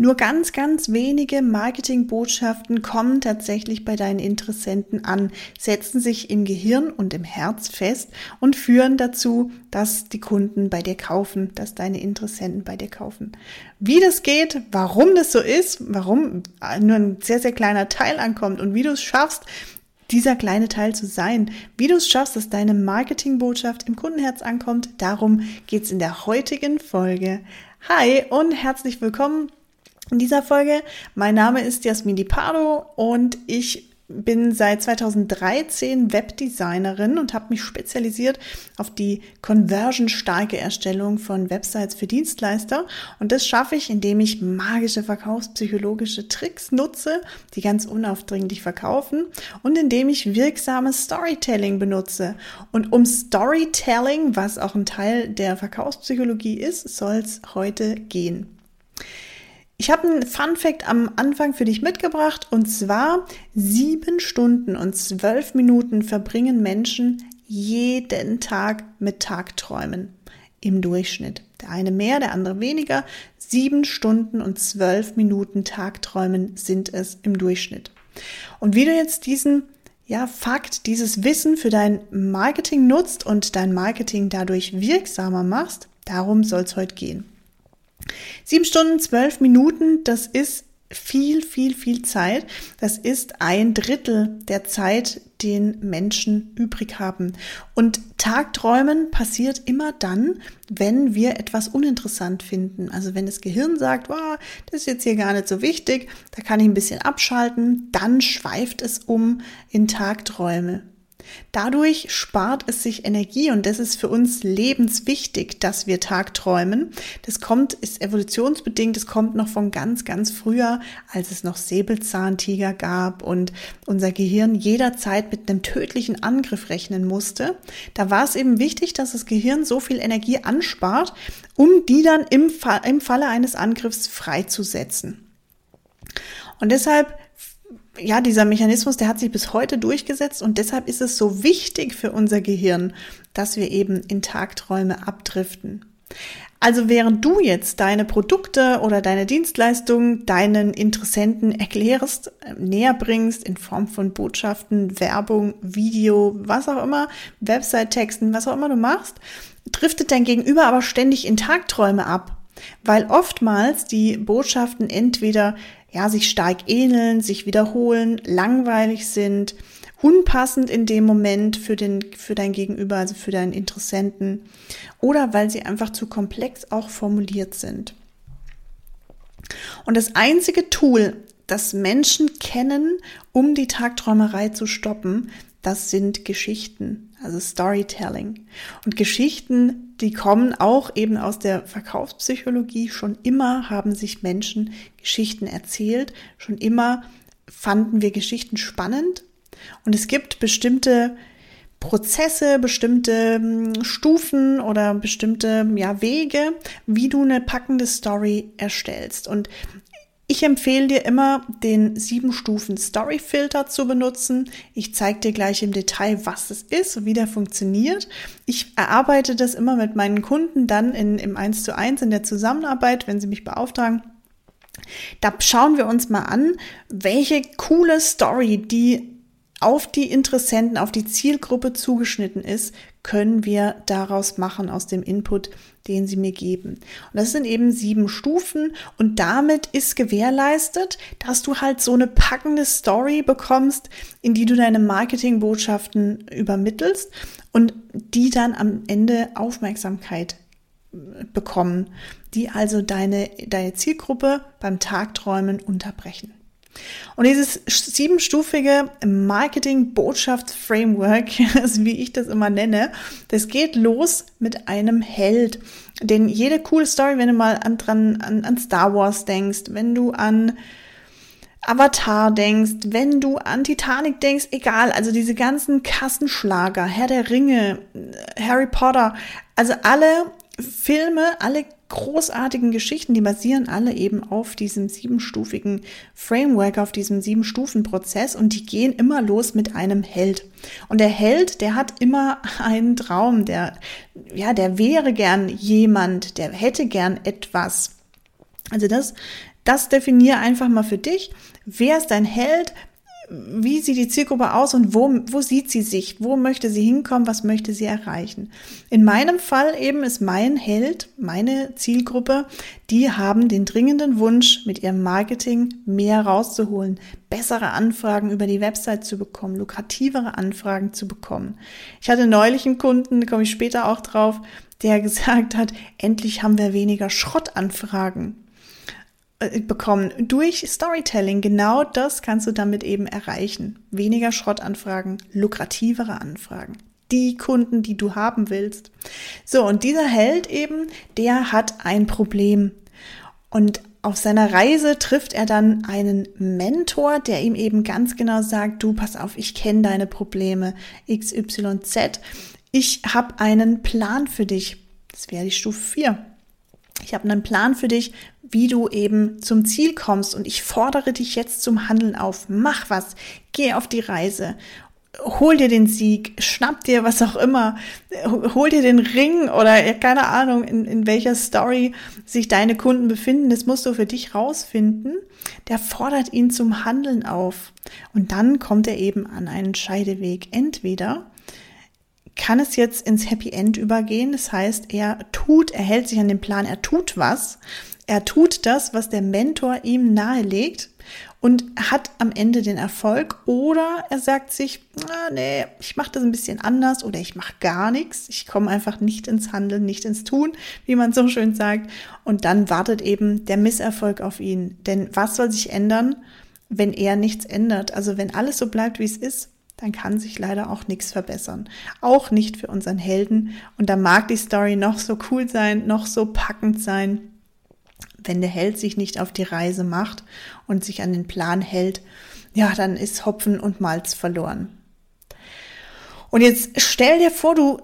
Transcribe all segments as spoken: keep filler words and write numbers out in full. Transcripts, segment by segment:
Nur ganz, ganz wenige Marketingbotschaften kommen tatsächlich bei deinen Interessenten an, setzen sich im Gehirn und im Herz fest und führen dazu, dass die Kunden bei dir kaufen, dass deine Interessenten bei dir kaufen. Wie das geht, warum das so ist, warum nur ein sehr, sehr kleiner Teil ankommt und wie du es schaffst, dieser kleine Teil zu sein, wie du es schaffst, dass deine Marketingbotschaft im Kundenherz ankommt, darum geht's in der heutigen Folge. Hi und herzlich willkommen in dieser Folge. Mein Name ist Jasmin Di Pardo und ich bin seit zweitausenddreizehn Webdesignerin und habe mich spezialisiert auf die conversionstarke Erstellung von Websites für Dienstleister. Und das schaffe ich, indem ich magische verkaufspsychologische Tricks nutze, die ganz unaufdringlich verkaufen und indem ich wirksames Storytelling benutze. Und um Storytelling, was auch ein Teil der Verkaufspsychologie ist, soll es heute gehen. Ich habe einen Fun-Fact am Anfang für dich mitgebracht und zwar sieben Stunden und zwölf Minuten verbringen Menschen jeden Tag mit Tagträumen im Durchschnitt. Der eine mehr, der andere weniger. Sieben Stunden und zwölf Minuten Tagträumen sind es im Durchschnitt. Und wie du jetzt diesen ja, Fakt, dieses Wissen für dein Marketing nutzt und dein Marketing dadurch wirksamer machst, darum soll es heute gehen. Sieben Stunden, zwölf Minuten, das ist viel, viel, viel Zeit. Das ist ein Drittel der Zeit, den Menschen übrig haben. Und Tagträumen passiert immer dann, wenn wir etwas uninteressant finden. Also wenn das Gehirn sagt, wow, das ist jetzt hier gar nicht so wichtig, da kann ich ein bisschen abschalten, dann schweift es um in Tagträume. Dadurch spart es sich Energie und das ist für uns lebenswichtig, dass wir tagträumen. Das kommt, ist evolutionsbedingt, das kommt noch von ganz, ganz früher, als es noch Säbelzahntiger gab und unser Gehirn jederzeit mit einem tödlichen Angriff rechnen musste. Da war es eben wichtig, dass das Gehirn so viel Energie anspart, um die dann im, Fa- im Falle eines Angriffs freizusetzen. Und deshalb Ja, dieser Mechanismus, der hat sich bis heute durchgesetzt und deshalb ist es so wichtig für unser Gehirn, dass wir eben in Tagträume abdriften. Also während du jetzt deine Produkte oder deine Dienstleistungen deinen Interessenten erklärst, näher bringst in Form von Botschaften, Werbung, Video, was auch immer, Website-Texten, was auch immer du machst, driftet dein Gegenüber aber ständig in Tagträume ab, weil oftmals die Botschaften entweder ja, sich stark ähneln, sich wiederholen, langweilig sind, unpassend in dem Moment für den, für dein Gegenüber, also für deinen Interessenten, oder weil sie einfach zu komplex auch formuliert sind. Und das einzige Tool, das Menschen kennen, um die Tagträumerei zu stoppen, das sind Geschichten, also Storytelling. Und Geschichten, die kommen auch eben aus der Verkaufspsychologie. Schon immer haben sich Menschen Geschichten erzählt. Schon immer fanden wir Geschichten spannend. Und es gibt bestimmte Prozesse, bestimmte Stufen oder bestimmte ja, Wege, wie du eine packende Story erstellst. Und ich empfehle dir immer, den sieben Stufen Story-Filter zu benutzen. Ich zeige dir gleich im Detail, was es ist und wie der funktioniert. Ich erarbeite das immer mit meinen Kunden dann in, im eins zu eins in der Zusammenarbeit, wenn sie mich beauftragen. Da schauen wir uns mal an, welche coole Story, die auf die Interessenten, auf die Zielgruppe zugeschnitten ist, können wir daraus machen aus dem Input, den sie mir geben. Und das sind eben sieben Stufen und damit ist gewährleistet, dass du halt so eine packende Story bekommst, in die du deine Marketingbotschaften übermittelst und die dann am Ende Aufmerksamkeit bekommen, die also deine, deine Zielgruppe beim Tagträumen unterbrechen. Und dieses siebenstufige Marketing-Botschafts-Framework, wie ich das immer nenne, das geht los mit einem Held. Denn jede coole Story, wenn du mal an, dran, an, an Star Wars denkst, wenn du an Avatar denkst, wenn du an Titanic denkst, egal, also diese ganzen Kassenschlager, Herr der Ringe, Harry Potter, also alle Filme, alle großartigen Geschichten, die basieren alle eben auf diesem siebenstufigen Framework, auf diesem sieben-Stufen-Prozess und die gehen immer los mit einem Held. Und der Held, der hat immer einen Traum, der, ja, der wäre gern jemand, der hätte gern etwas. Also das Das definiere einfach mal für dich. Wer ist dein Held? Wie sieht die Zielgruppe aus und wo, wo sieht sie sich? Wo möchte sie hinkommen? Was möchte sie erreichen? In meinem Fall eben ist mein Held, meine Zielgruppe, die haben den dringenden Wunsch, mit ihrem Marketing mehr rauszuholen, bessere Anfragen über die Website zu bekommen, lukrativere Anfragen zu bekommen. Ich hatte neulich einen Kunden, da komme ich später auch drauf, der gesagt hat, endlich haben wir weniger Schrottanfragen bekommen durch Storytelling. Genau das kannst du damit eben erreichen. Weniger Schrottanfragen, lukrativere Anfragen. Die Kunden, die du haben willst. So, und dieser Held eben, der hat ein Problem. Und auf seiner Reise trifft er dann einen Mentor, der ihm eben ganz genau sagt, du, pass auf, ich kenne deine Probleme X Y Z. Ich habe einen Plan für dich. Das wäre die Stufe vier. Ich habe einen Plan für dich, wie du eben zum Ziel kommst und ich fordere dich jetzt zum Handeln auf. Mach was, geh auf die Reise, hol dir den Sieg, schnapp dir was auch immer, hol dir den Ring oder keine Ahnung, in, in welcher Story sich deine Kunden befinden. Das musst du für dich rausfinden. Der fordert ihn zum Handeln auf und dann kommt er eben an einen Scheideweg. Entweder kann es jetzt ins Happy End übergehen. Das heißt, er tut, er hält sich an den Plan, er tut was. Er tut das, was der Mentor ihm nahelegt und hat am Ende den Erfolg. Oder er sagt sich, ah, nee, ich mache das ein bisschen anders oder ich mache gar nichts. Ich komme einfach nicht ins Handeln, nicht ins Tun, wie man so schön sagt. Und dann wartet eben der Misserfolg auf ihn. Denn was soll sich ändern, wenn er nichts ändert? Also wenn alles so bleibt, wie es ist, dann kann sich leider auch nichts verbessern. Auch nicht für unseren Helden. Und da mag die Story noch so cool sein, noch so packend sein. Wenn der Held sich nicht auf die Reise macht und sich an den Plan hält, ja, dann ist Hopfen und Malz verloren. Und jetzt stell dir vor, du,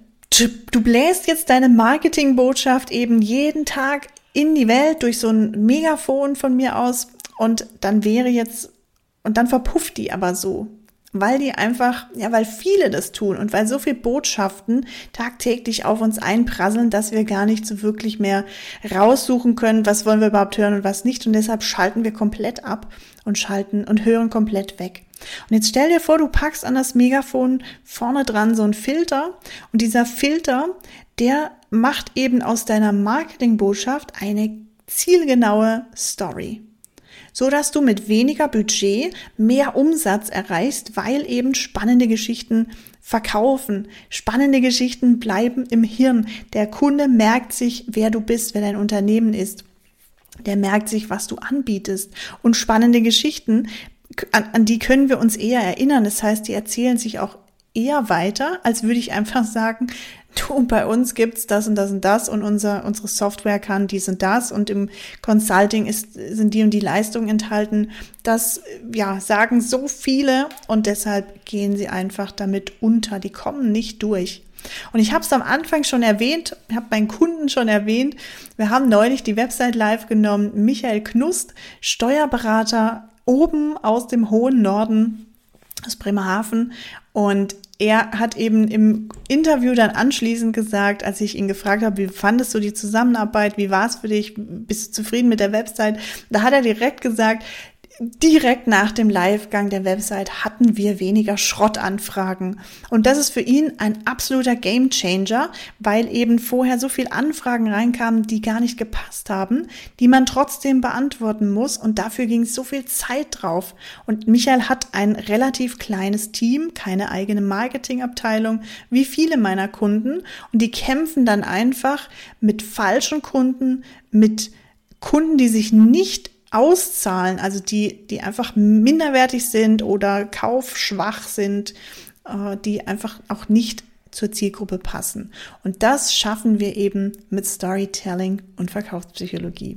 du bläst jetzt deine Marketingbotschaft eben jeden Tag in die Welt durch so ein Megafon von mir aus und dann wäre jetzt, und dann verpufft die aber so. Weil die einfach, ja, weil viele das tun und weil so viel Botschaften tagtäglich auf uns einprasseln, dass wir gar nicht so wirklich mehr raussuchen können, was wollen wir überhaupt hören und was nicht. Und deshalb schalten wir komplett ab und schalten und hören komplett weg. Und jetzt stell dir vor, du packst an das Megafon vorne dran so einen Filter und dieser Filter, der macht eben aus deiner Marketingbotschaft eine zielgenaue Story, so dass du mit weniger Budget mehr Umsatz erreichst, weil eben spannende Geschichten verkaufen. Spannende Geschichten bleiben im Hirn. Der Kunde merkt sich, wer du bist, wer dein Unternehmen ist. Der merkt sich, was du anbietest. Und spannende Geschichten, an, an die können wir uns eher erinnern. Das heißt, die erzählen sich auch eher weiter, als würde ich einfach sagen, du, bei uns gibt's das und das und das und unser, unsere Software kann dies und das und im Consulting ist, sind die und die Leistungen enthalten. Das, ja, sagen so viele und deshalb gehen sie einfach damit unter. Die kommen nicht durch. Und ich habe es am Anfang schon erwähnt, habe meinen Kunden schon erwähnt. Wir haben neulich die Website live genommen. Michael Knust, Steuerberater oben aus dem hohen Norden, aus Bremerhaven, und er hat eben im Interview dann anschließend gesagt, als ich ihn gefragt habe, wie fandest du die Zusammenarbeit, wie war es für dich, bist du zufrieden mit der Website? Da hat er direkt gesagt, direkt nach dem Livegang der Website hatten wir weniger Schrottanfragen. Und das ist für ihn ein absoluter Gamechanger, weil eben vorher so viele Anfragen reinkamen, die gar nicht gepasst haben, die man trotzdem beantworten muss. Und dafür ging so viel Zeit drauf. Und Michael hat ein relativ kleines Team, keine eigene Marketingabteilung, wie viele meiner Kunden. Und die kämpfen dann einfach mit falschen Kunden, mit Kunden, die sich nicht auszahlen, also die, die einfach minderwertig sind oder kaufschwach sind, äh, die einfach auch nicht zur Zielgruppe passen. Und das schaffen wir eben mit Storytelling und Verkaufspsychologie.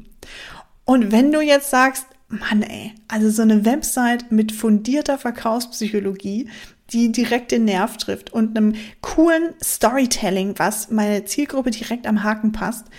Und wenn du jetzt sagst, Mann ey, also so eine Website mit fundierter Verkaufspsychologie, die direkt den Nerv trifft und einem coolen Storytelling, was meine Zielgruppe direkt am Haken passt,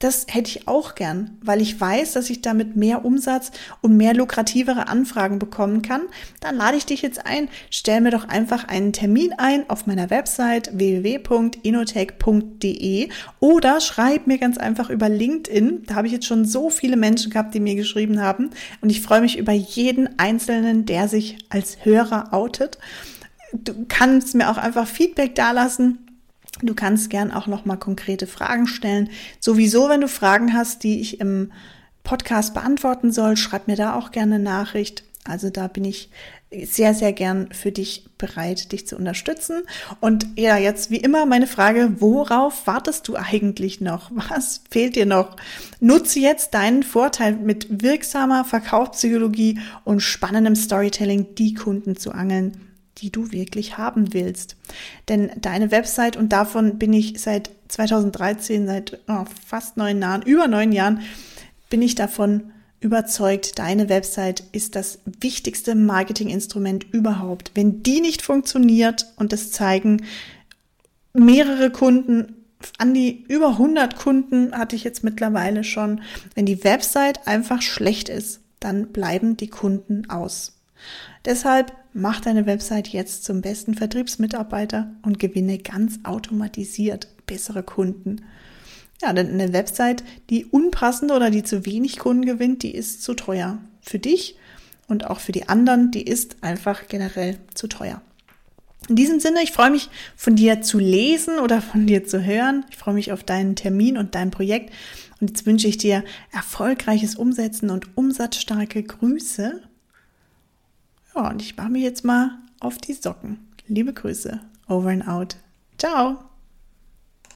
das hätte ich auch gern, weil ich weiß, dass ich damit mehr Umsatz und mehr lukrativere Anfragen bekommen kann. Dann lade ich dich jetzt ein, stell mir doch einfach einen Termin ein auf meiner Website w w w punkt inotech punkt d e oder schreib mir ganz einfach über LinkedIn. Da habe ich jetzt schon so viele Menschen gehabt, die mir geschrieben haben und ich freue mich über jeden Einzelnen, der sich als Hörer outet. Du kannst mir auch einfach Feedback dalassen. Du kannst gern auch nochmal konkrete Fragen stellen. Sowieso, wenn du Fragen hast, die ich im Podcast beantworten soll, schreib mir da auch gerne eine Nachricht. Also da bin ich sehr, sehr gern für dich bereit, dich zu unterstützen. Und ja, jetzt wie immer meine Frage, worauf wartest du eigentlich noch? Was fehlt dir noch? Nutze jetzt deinen Vorteil mit wirksamer Verkaufspsychologie und spannendem Storytelling, die Kunden zu angeln, die du wirklich haben willst. Denn deine Website, und davon bin ich seit zweitausenddreizehn, seit oh, fast neun Jahren, über neun Jahren, bin ich davon überzeugt, deine Website ist das wichtigste Marketinginstrument überhaupt. Wenn die nicht funktioniert, und das zeigen mehrere Kunden, an die über hundert Kunden hatte ich jetzt mittlerweile schon, wenn die Website einfach schlecht ist, dann bleiben die Kunden aus. Deshalb mach deine Website jetzt zum besten Vertriebsmitarbeiter und gewinne ganz automatisiert bessere Kunden. Ja, denn eine Website, die unpassend oder die zu wenig Kunden gewinnt, die ist zu teuer. Für dich und auch für die anderen, die ist einfach generell zu teuer. In diesem Sinne, ich freue mich, von dir zu lesen oder von dir zu hören. Ich freue mich auf deinen Termin und dein Projekt. Und jetzt wünsche ich dir erfolgreiches Umsetzen und umsatzstarke Grüße. Ja, und ich mache mich jetzt mal auf die Socken. Liebe Grüße. Over and out. Ciao.